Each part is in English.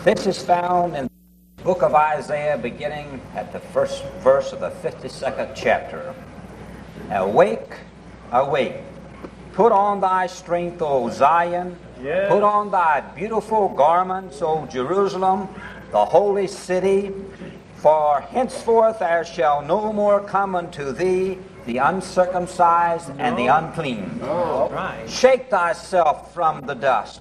This is found in the book of Isaiah, beginning at the first verse of the 52nd chapter. Awake, awake. Put on thy strength, O Zion. Yes. Put on thy beautiful garments, O Jerusalem, the holy city. For henceforth there shall no more come unto thee the uncircumcised and the unclean. Right. Shake thyself from the dust.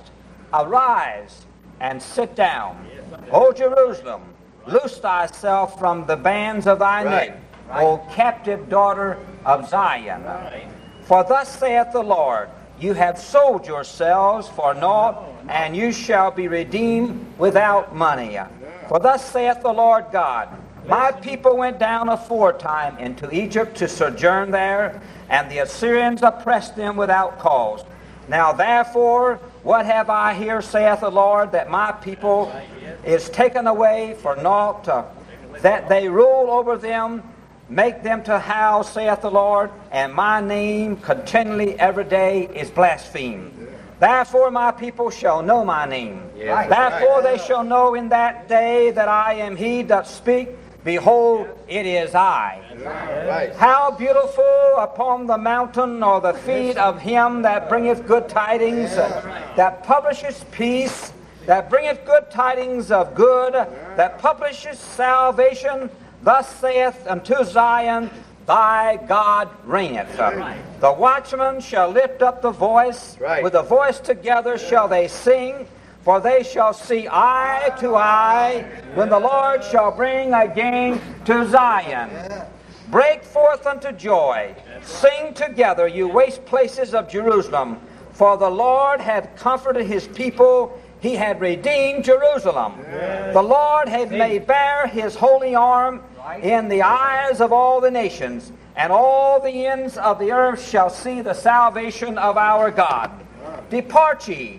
Arise and sit down. O Jerusalem, loose thyself from the bands of thy neck, O captive daughter of Zion. For thus saith the Lord, you have sold yourselves for naught, and you shall be redeemed without money. For thus saith the Lord God, my people went down aforetime into Egypt to sojourn there, and the Assyrians oppressed them without cause. Now therefore, what have I here, saith the Lord, that my people is taken away for naught, that they rule over them, make them to howl, saith the Lord, and my name continually every day is blasphemed. Therefore my people shall know my name. Yes. Therefore they shall know in that day that I am he that speak. Behold, it is I. Right. How beautiful upon the mountain are the feet of him that bringeth good tidings, that publisheth peace, that bringeth good tidings of good, that publisheth salvation. Thus saith unto Zion, thy God reigneth. The watchmen shall lift up the voice, with the voice together shall they sing, for they shall see eye to eye, when the Lord shall bring again to Zion. Break forth unto joy, sing together, you waste places of Jerusalem, for the Lord hath comforted his people, he had redeemed Jerusalem. The Lord hath made bare his holy arm in the eyes of all the nations, and all the ends of the earth shall see the salvation of our God. Depart ye,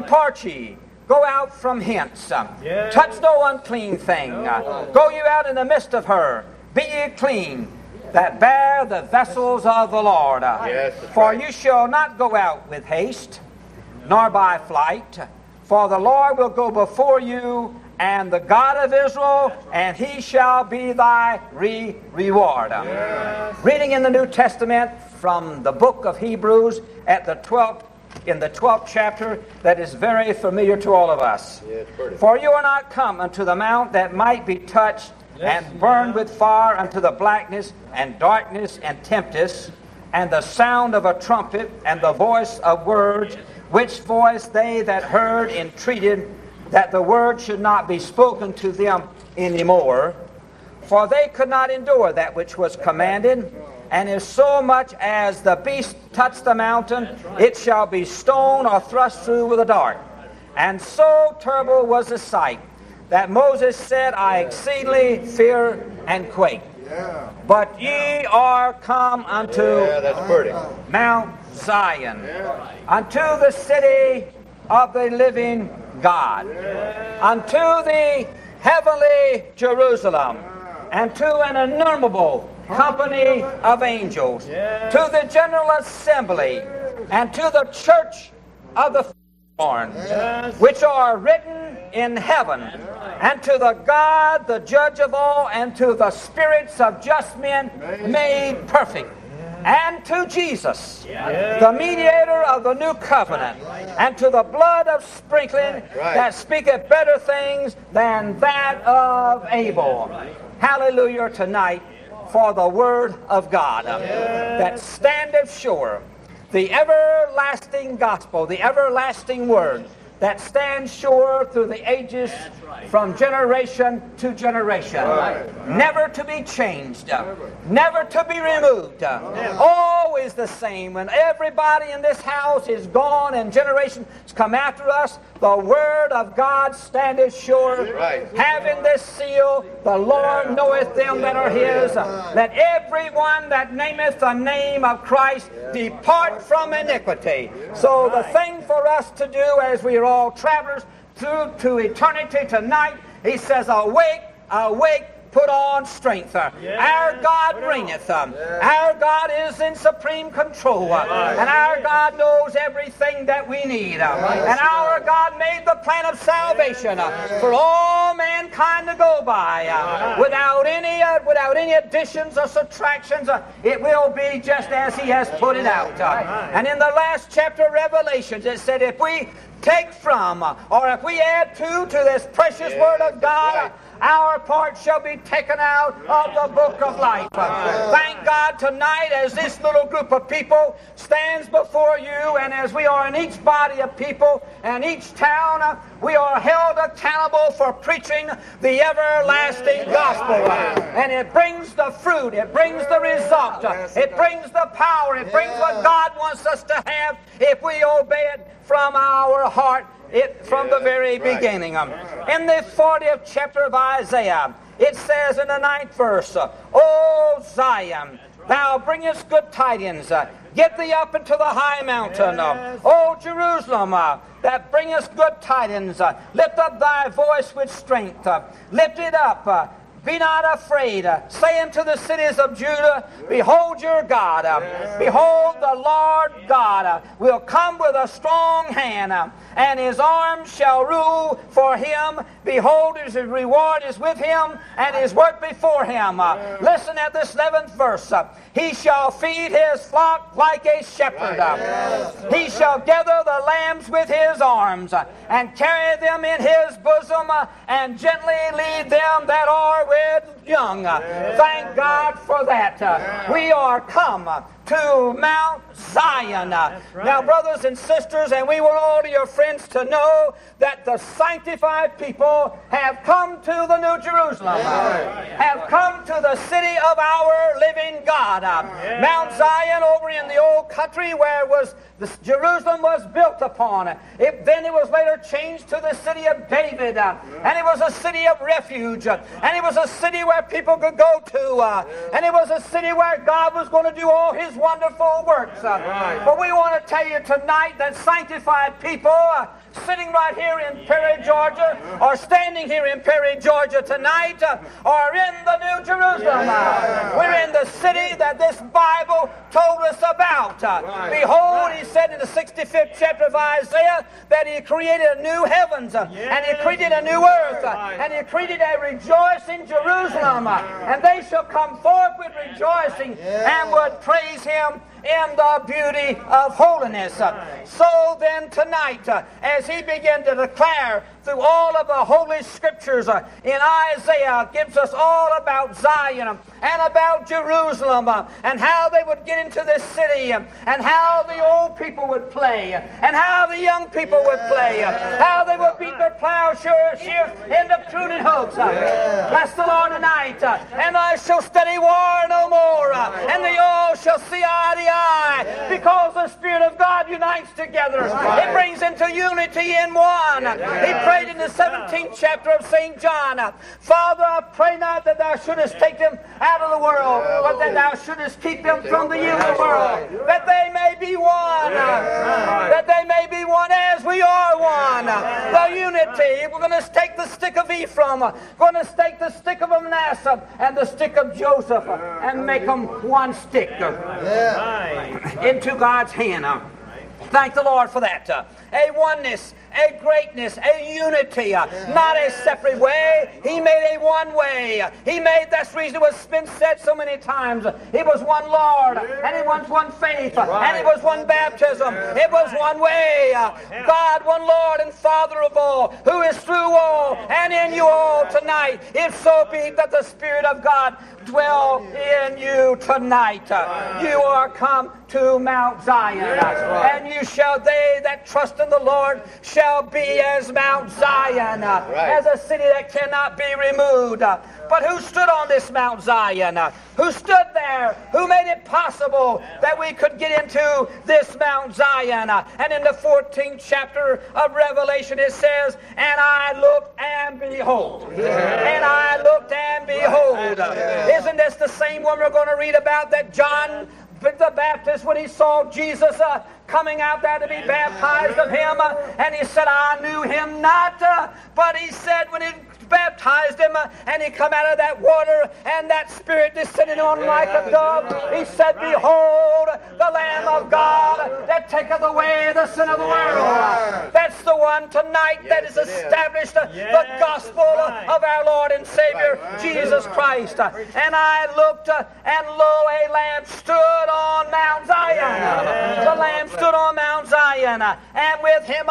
go out from hence. Touch no unclean thing. Go you out in the midst of her. Be ye clean, that bear the vessels of the Lord. For you shall not go out with haste, nor by flight. For the Lord will go before you, and the God of Israel, and he shall be thy reward. Reading in the New Testament from the book of Hebrews in the 12th chapter, that is very familiar to all of us. For you are not come unto the mount that might be touched and burned with fire, unto the blackness and darkness and tempest, and the sound of a trumpet and the voice of words, which voice they that heard entreated that the word should not be spoken to them any more. For they could not endure that which was commanded. And if so much as the beast touch the mountain, it shall be stoned or thrust through with a dart. And so terrible was the sight, that Moses said, I exceedingly fear and quake. But ye are come unto Mount Zion, unto the city of the living God, unto the heavenly Jerusalem, and to an innumerable company of angels, to the general assembly, and to the church of the firstborn, which are written in heaven, and to the God, the judge of all, and to the spirits of just men made perfect, and to Jesus, the mediator of the new covenant, and to the blood of sprinkling that speaketh better things than that of Abel. Hallelujah tonight for the word of God that standeth sure, the everlasting gospel, the everlasting word that stands sure through the ages, from generation to generation, never to be changed, never to be removed, always the same. When everybody in this house is gone and generations come after us, the word of God standeth sure, having this seal, the Lord knoweth them that are his. Let everyone that nameth the name of Christ depart from iniquity. So the thing for us to do, as we are all travelers through to eternity tonight, he says, awake, awake, put on strength. Our God reigneth. Our God is in supreme control. And our God knows everything that we need. And our God made the plan of salvation for all mankind to go by without any additions or subtractions. It will be just as He has put it out. And in the last chapter of Revelations, it said, if we take from or if we add to this precious Word of God, our part shall be taken out of the book of life. Thank God tonight as this little group of people stands before you, and as we are in each body of people and each town, we are held accountable for preaching the everlasting gospel. And it brings the fruit, it brings the result, it brings the power, it brings what God wants us to have if we obey it from our heart. From the very beginning. In the 40th chapter of Isaiah, it says in the 9th verse, O Zion, thou bringest good tidings. Get thee up into the high mountain. O Jerusalem, that bringest good tidings. Lift up thy voice with strength. Lift it up. Be not afraid. Say unto the cities of Judah, behold your God. Behold, the Lord God will come with a strong hand, and His arm shall rule for Him. Behold, His reward is with Him, and His work before Him. Listen at this 11th verse. He shall feed His flock like a shepherd. He shall gather the lambs with His arms, and carry them in His bosom, and gently lead them that are with young. Thank God for that. We are come to Mount Zion. Now, brothers and sisters, and we want all of your friends to know that the sanctified people have come to the New Jerusalem, have come to the city of our living God. Mount Zion over in the old country where Jerusalem was built upon. Then it was later changed to the city of David, and it was a city of refuge, and it was a city where people could go to, and it was a city where God was going to do all His wonderful works. But we want to tell you tonight that sanctified people sitting right here in Perry, Georgia, or standing here in Perry, Georgia tonight, are in the New Jerusalem. We're in the city that this Bible told us about. Behold, He said in the 65th chapter of Isaiah that He created a new heavens, and He created a new earth, and He created a rejoicing Jerusalem, and they shall come forth with rejoicing and would praise Him in the beauty of holiness. So then tonight, as he began to declare through all of the Holy Scriptures in Isaiah, gives us all about Zion and about Jerusalem and how they would get into this city and how the old people would play and how the young people would play, how they would beat their plowshares into pruning hooks. Bless the Lord tonight. And I shall study war no more, and they all shall see eye to eye, because the Spirit of God unites together. It brings into unity in one. He prayed in the 17th chapter of St. John, Father, I pray not that thou shouldest take them out of the world, but that thou shouldest keep them from the evil world, that they may be one, that they may be one as we are one. The unity. We're going to take the stick of Ephraim, going to take the stick of Manasseh and the stick of Joseph and make them one stick into God's hand. Thank the Lord for that. A oneness, a greatness, a unity, not a separate way. He made a one way. He made, that's the reason it was been said so many times. It was one Lord, and it was one faith, and it was one baptism. It was one way. God, one Lord and Father of all, who is through all and in you all tonight. If so be that the Spirit of God dwell in you tonight. You are come to Mount Zion, and you shall, they that trust in the Lord shall be as Mount Zion, as a city that cannot be removed. But who stood on this Mount Zion? Who stood there? Who made it possible that we could get into this Mount Zion? And in the 14th chapter of Revelation it says, and I looked and behold. And I looked and behold. Isn't this the same one we're going to read about that John the Baptist, when he saw Jesus coming out there to be baptized of him, and he said, I knew him not, but he said, when it baptized him, and he come out of that water, and that Spirit descended on him like a dove. He said, Behold, the Lamb of God that taketh away the sin of the world. That's the one tonight that has established the gospel of our Lord and Savior, Jesus Christ. And I looked, and lo, a lamb stood on Mount Zion. The lamb stood on Mount Zion, and with him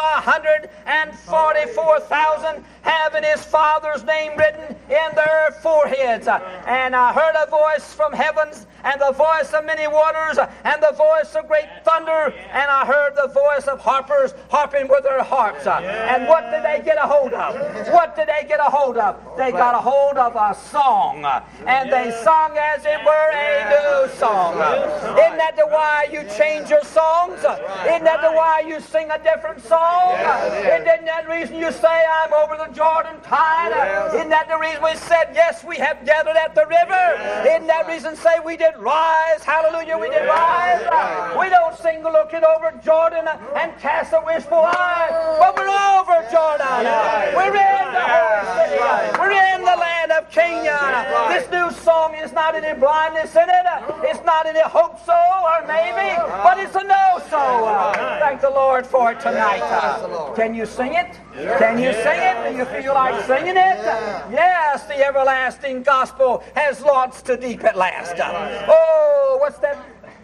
144,000 having his Father's name written in their foreheads. And I heard a voice from heavens, and the voice of many waters, and the voice of great thunder, and I heard the voice of harpers harping with their harps. And what did they get a hold of? What did they get a hold of? They got a hold of a song, and they sung as it were a new song. Isn't that the why you change your songs? Isn't that the why you sing a different song? Isn't that the reason you say, I'm over the Jordan tide? Isn't that the reason we said, yes, we have gathered at the river? Isn't that reason say we did rise? Hallelujah, we did rise. We don't sing looking over Jordan and cast a wishful eye, but we're over Jordan. We're in the holy city. We're in the land of Canaan. This new song is not any blindness in it. It's not any hope so or maybe, but it's a no so. Thank the Lord for it tonight. Can you sing it? Can you sing it? Do you feel like singing it? Yes, the everlasting gospel has launched to deep at last. Oh, what's that?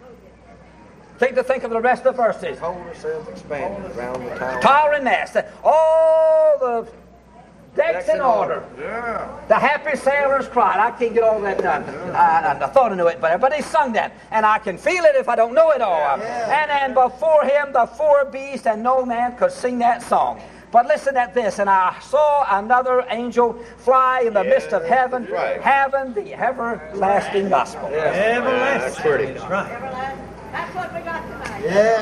Take to think of the rest of the verses. Hold ourselves expanded around the tower. Tower and mast. All the decks in order. The happy sailors cried. I can't get all that done. I thought I knew it better, but he sung that. And I can feel it if I don't know it all. And before him the four beasts, and no man could sing that song. But listen at this, and I saw another angel fly in the midst of heaven, having the everlasting gospel. Everlasting. That's pretty. That's right. That's what we got tonight.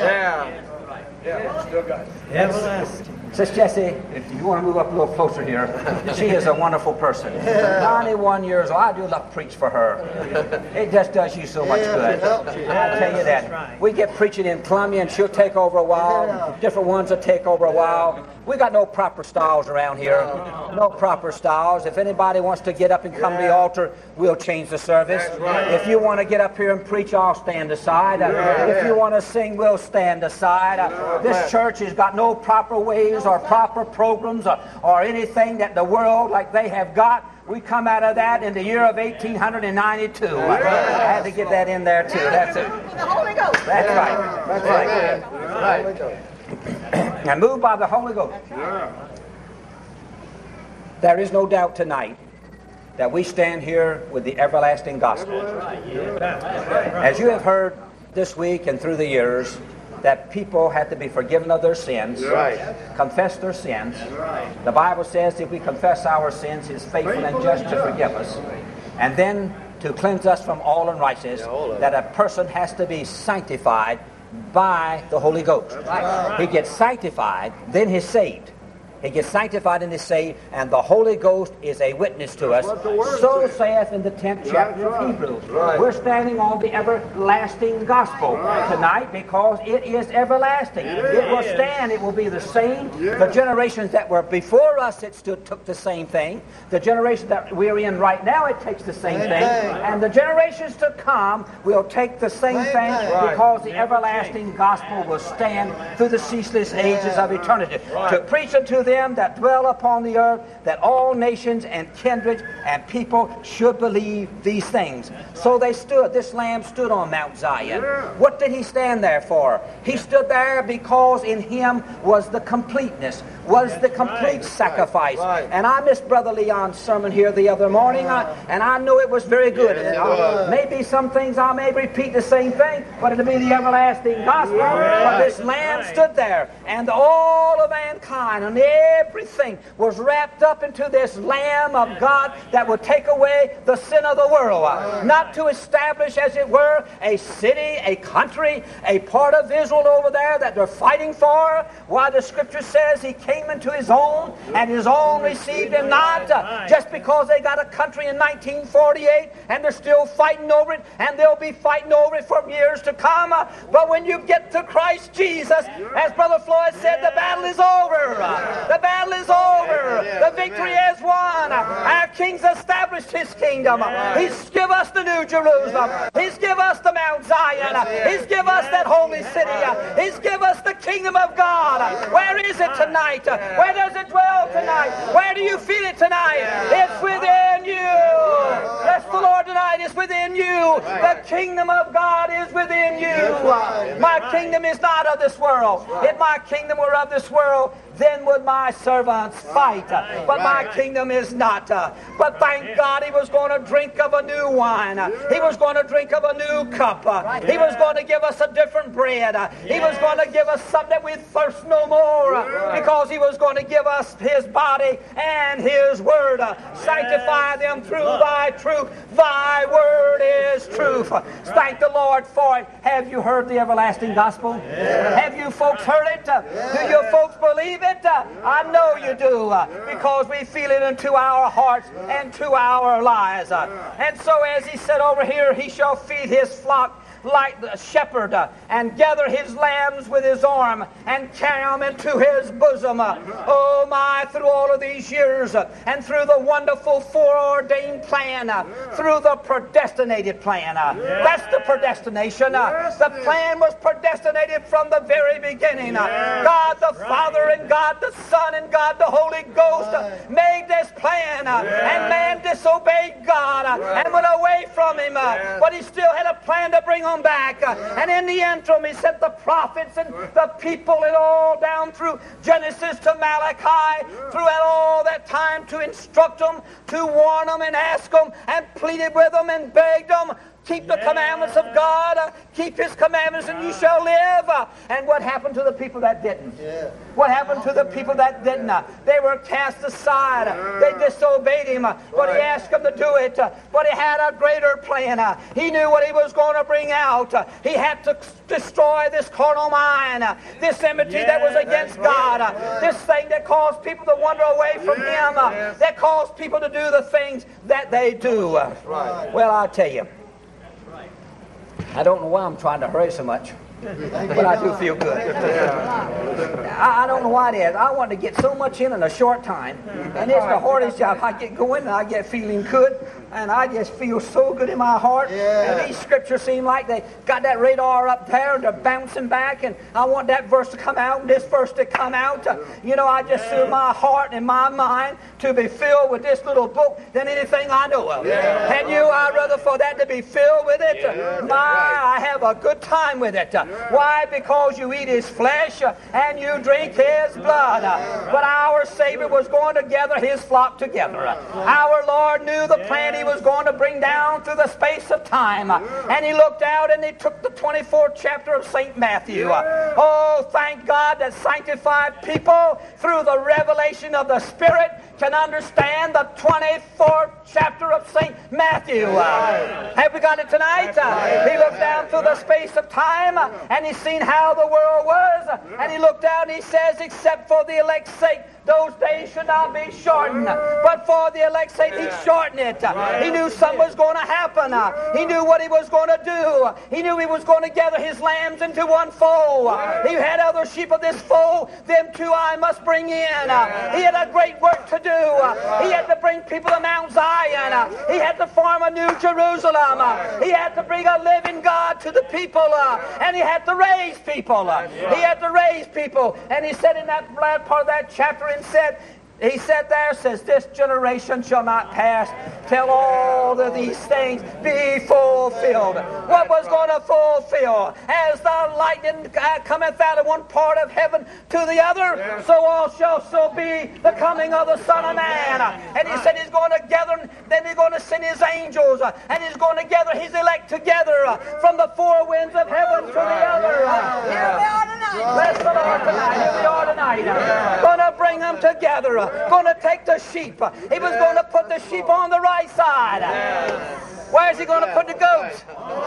Yeah, still got it. Everlasting. Sister Jessie, if you want to move up a little closer here, she is a wonderful person. 91 years old. I do love to preach for her. It just does you so much good. I tell you that. We get preaching in Columbia, and she'll take over a while. Different ones will take over a while. We got no proper styles around here. No proper styles. If anybody wants to get up and come to the altar, we'll change the service. If you want to get up here and preach, I'll stand aside. If you want to sing, we'll stand aside. This church has got no proper ways or proper programs or anything that the world like they have got. We come out of that in the year of 1892. I had to get that in there too. That's it. The Holy Ghost. That's right. That's right. And moved by the Holy Ghost. There is no doubt tonight that we stand here with the everlasting gospel. As you have heard this week and through the years, that people have to be forgiven of their sins, confess their sins. The Bible says if we confess our sins, He is faithful and just to forgive us, and then to cleanse us from all unrighteousness, that a person has to be sanctified by the Holy Ghost. He gets sanctified, then he's saved. He gets sanctified and is saved, and the Holy Ghost is a witness to us. So saith in the 10th chapter of Hebrews. We're standing on the everlasting gospel tonight because it is everlasting. It will stand. It will be the same. The generations that were before us, it took the same thing. The generation that we're in right now, it takes the same thing. And the generations to come will take the same thing because the everlasting gospel will stand through the ceaseless ages of eternity. To preach unto them that dwell upon the earth, that all nations and kindreds and people should believe these things. So they stood. This Lamb stood on Mount Zion. What did He stand there for? He stood there because in Him was the completeness, was the complete sacrifice. And I missed Brother Leon's sermon here the other morning, and I know it was very good. Maybe some things I may repeat the same thing, but it'll be the everlasting gospel. But this Lamb stood there, and all of mankind and everything was wrapped up into this Lamb of God that would take away the sin of the world. Not to establish, as it were, a city, a country, a part of Israel over there that they're fighting for. Why, the Scripture says He came into His own, and His own received Him not. Just because they got a country in 1948, and they're still fighting over it, and they'll be fighting over it for years to come. But when you get to Christ Jesus, as Brother Floyd said, the battle is over. The battle is over. The victory is won. Our King's established His kingdom. He's give us the New Jerusalem. He's give us the Mount Zion. He's give us that holy city. He's give us the kingdom of God. Where is it tonight? Where does it dwell tonight? Where do you feel it tonight? It's within you. Bless the Lord tonight. It's within you. The kingdom of God is within you. My kingdom is not of this world. If my kingdom were of this world, then would my servants fight. But my kingdom is not. But thank God He was going to drink of a new wine. He was going to drink of a new cup. He was going to give us a different bread. He was going to give us something that we thirst no more, because He was going to give us His body and His word. Sanctify them through Thy truth. Thy word is truth. Thank the Lord for it. Have you heard the everlasting gospel? Have you folks heard it? Do you folks believe it? I know you do, because we feel it into our hearts and to our lives. And so as He said over here, He shall feed His flock like the shepherd, and gather his lambs with his arm, and carry them into his bosom. Oh my, through all of these years, and through the wonderful foreordained plan, through the predestinated plan. That's the predestination. The plan was predestinated from the very beginning. God the Father and God the Son and God the Holy Ghost made this plan, and man disobeyed God and went away from Him, but He still had a plan to bring them back. And in the interim, He sent the prophets and the people and all down through Genesis to Malachi, throughout all that time, to instruct them, to warn them and ask them and pleaded with them and begged them. Keep the commandments of God. Keep His commandments and you shall live. And what happened to the people that didn't? What happened to the people that didn't? They were cast aside. They disobeyed Him. But He asked them to do it. But He had a greater plan. He knew what He was going to bring out. He had to destroy this carnal mind, this enmity that was against God, this thing that caused people to wander away from Him, that caused people to do the things that they do. Well, I'll tell you, I don't know why I'm trying to hurry so much, but I do feel good. I don't know why it is. I want to get so much in a short time, and it's the hardest job. I get going and I get feeling good, and I just feel so good in my heart. And these scriptures seem like they got that radar up there and they're bouncing back, and I want that verse to come out and this verse to come out. I just feel my heart and my mind to be filled with this little book than anything I know of. And I'd rather for that to be filled with it. I have a good time with it. Why? Because you eat His flesh and you drink His blood. But our Savior was going to gather His flock together. Our Lord knew the plan He was going to bring down through the space of time. And He looked out and He took the 24th chapter of St. Matthew. Oh, thank God that sanctified people through the revelation of the Spirit can understand the 24th chapter of St. Matthew. Have we got it tonight? He looked down through the space of time and He seen how the world was, and He looked out and He says, except for the elect's sake, those days should not be shortened. But for the elect's sake, He shortened it. He knew something was going to happen. He knew what He was going to do. He knew He was going to gather His lambs into one fold. He had other sheep of this fold. Them too I must bring in. He had a great work to do. He had to bring people to Mount Zion. He had to form a new Jerusalem. He had to bring a living God to the people. And He had to raise people. He had to raise people. And He said in that last part of that chapter, He said there, says, this generation shall not pass till all of these things be fulfilled. What was going to fulfill? As the lightning cometh out of one part of heaven to the other, so also shall be the coming of the Son of Man. And He said He's going to gather, then He's going to send His angels, and He's going to gather His elect together from the four winds of heaven to the other. Here we are tonight. Bless the Lord tonight. Here we are tonight. Going to bring them together. Going to take the sheep. He was going to put the sheep on the right side. Where's He going to put the goats?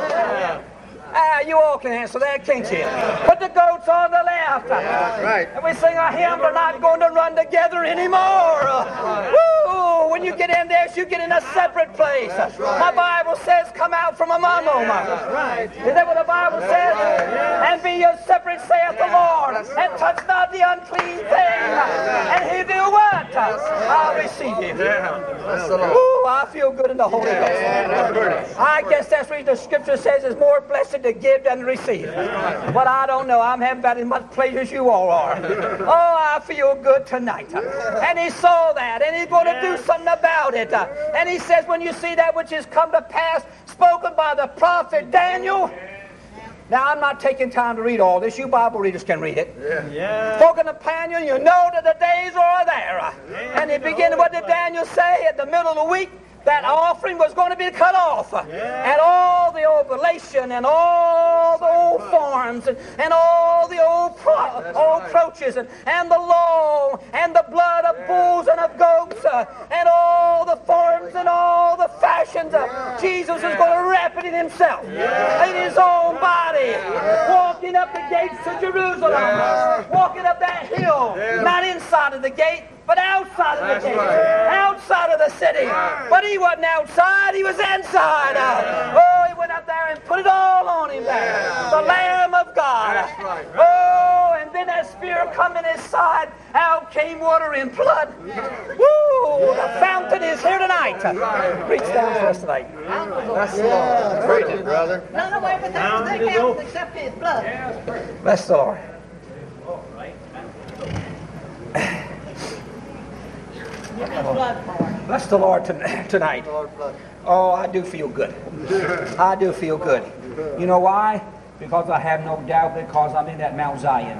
You all can answer that, can't you? Put the goats on the left. And we sing a hymn, we're not going to run together anymore. Woo! when you get in there, you get in a separate place. My Bible says, come out from among them. Is that what the Bible says? And be ye separate, saith the Lord, and touch not the unclean thing. And he do what? I'll receive him. Ooh, I feel good in the Holy Ghost. I guess that's what the Scripture says is more blessed to give than to receive. But I don't know. I'm having about as much pleasure as you all are. Oh, I feel good tonight. And he saw that, and he's going to do something about it. And he says, when you see that which has come to pass, spoken by the prophet Daniel. Now, I'm not taking time to read all this. You Bible readers can read it. Spoken to Daniel, you know that the days are there. And it began, what did Daniel say? At the middle of the week, that offering was going to be cut off. And all the oblation and all the old farms and all the old croaches and the law and the blood of bulls and of goats and all the forms and all the fashions. Jesus is going to wrap it in himself, in his own body, walking up the gates to Jerusalem, walking up that hill, not inside of the gate, but outside of the gate, outside of the city. But he wasn't outside, he was inside. Oh, he went up there and put it all on him there. The Lamb of God. Oh, and then that spear come in his side, out came water and blood. Woo! The fountain is here tonight. Reach down for us tonight. That's the Lord. Preach it, brother. None of everything they count except his blood. Bless the Lord. Bless the Lord tonight. Oh, I do feel good. I do feel good. You know why? Because I have no doubt because I'm in that Mount Zion.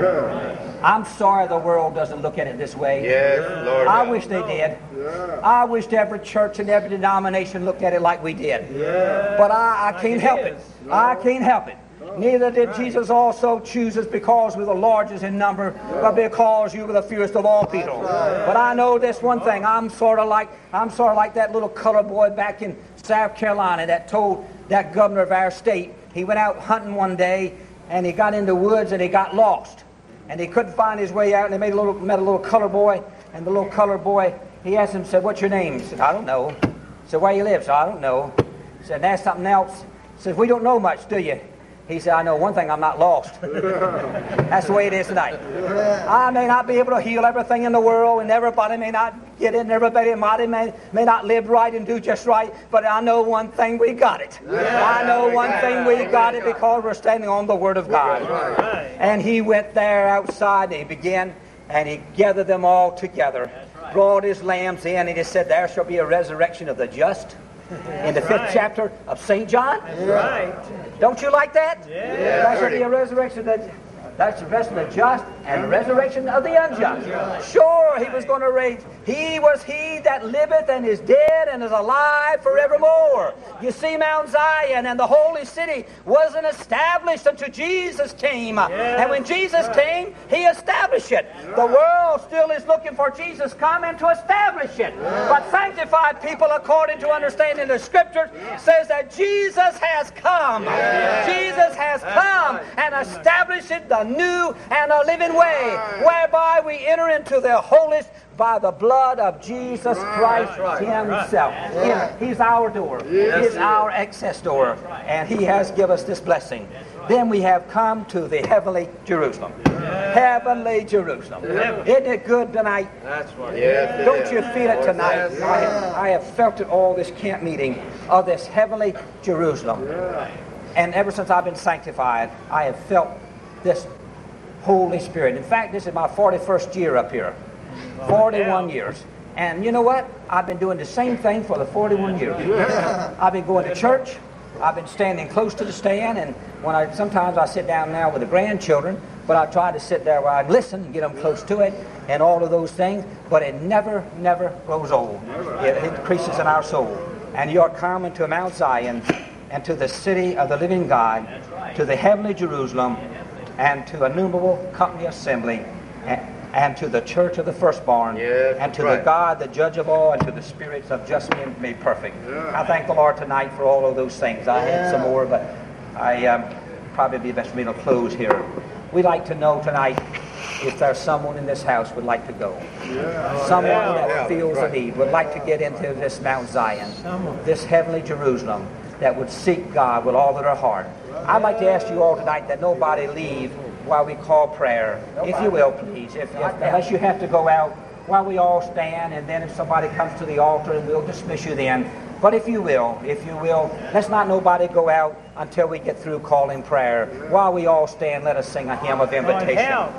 I'm sorry the world doesn't look at it this way. Yes, Lord. I wish they did. I wish every church and every denomination looked at it like we did. But I can't help it. I can't help it. Neither did Jesus also choose us because we were the largest in number, but because you were the fewest of all people. But I know this one thing. I'm sort of like that little colored boy back in South Carolina that told that governor of our state. He went out hunting one day and he got in the woods and he got lost. And he couldn't find his way out, and he met a little colored boy, and the little colored boy, he asked him, said, "What's your name?" He said, "I don't know." He said, "Where you live?" He said, "I don't know." He said, "That's something else." He said, "We don't know much, do you?" He said, "I know one thing, I'm not lost." That's the way it is tonight. I may not be able to heal everything in the world, and everybody may not get it, and everybody may not live right and do just right, but I know one thing, we got it. I know one thing, we got it because we're standing on the Word of God. And he went there outside, and he began, and he gathered them all together, brought his lambs in, and he said, "There shall be a resurrection of the just." In the 5th chapter of St. John. Don't you like that? There shall be a resurrection that's the resurrection of the just and the resurrection of the unjust. Sure, he was going to raise. He was he that liveth and is dead and is alive forevermore. You see, Mount Zion and the holy city wasn't established until Jesus came. And when Jesus came, he established it. The world still is looking for Jesus coming to establish it. But sanctified people, according to understanding the Scriptures, says that Jesus has come. Jesus has come and established it, the new and a living way, whereby we enter into the holiest by the blood of Jesus Christ himself. He's our door. He's our access door. And he has given us this blessing. Then we have come to the heavenly Jerusalem. Heavenly Jerusalem. Isn't it good tonight? That's right. Yes, Don't you feel it tonight? I have felt it all this camp meeting of this heavenly Jerusalem. And ever since I've been sanctified, I have felt this Holy Spirit. In fact, this is my 41st year up here. 41 years. And you know what? I've been doing the same thing for the 41 years. I've been going to church. I've been standing close to the stand. And sometimes I sit down now with the grandchildren, but I try to sit there where I listen and get them close to it and all of those things. But it never grows old. It increases in our soul. And you're coming to Mount Zion and to the city of the living God, to the heavenly Jerusalem, and to innumerable company assembly, and to the church of the firstborn, and to the God, the judge of all, and to the spirits of just men made perfect. I thank the Lord tonight for all of those things. I had some more, but I probably be best for me to close here. We'd like to know tonight, if there's someone in this house would like to go. Someone that feels a need, would like to get into this Mount Zion, this heavenly Jerusalem, that would seek God with all of their heart. I'd like to ask you all tonight that nobody leave while we call prayer. If you will, please. Unless you have to go out, while we all stand, and then if somebody comes to the altar, and we'll dismiss you then. But if you will, let's not nobody go out until we get through calling prayer. While we all stand, let us sing a hymn of invitation.